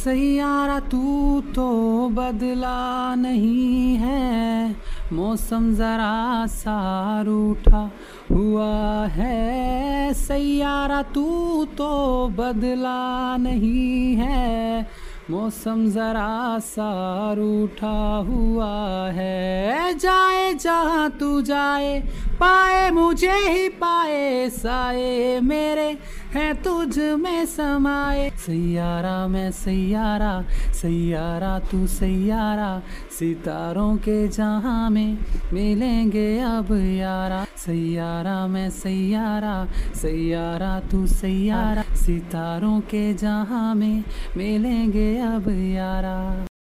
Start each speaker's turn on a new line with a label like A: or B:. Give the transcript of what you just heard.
A: सैयारा तू तो बदला नहीं है, मौसम जरा सा रूठा हुआ है। सैयारा तू तो बदला नहीं है, मौसम जरा सा रूठा हुआ है। जाए जहाँ तू जाए, पाए मुझे ही पाए, साए मेरे हैं तुझ में समाए। सैयारा मैं सैयारा, सैयारा तू सैयारा, सितारों के जहाँ में मिलेंगे अब यारा। सैयारा मैं सैयारा, सैयारा तू सैयारा, सितारों के जहाँ में मिलेंगे अब यारा।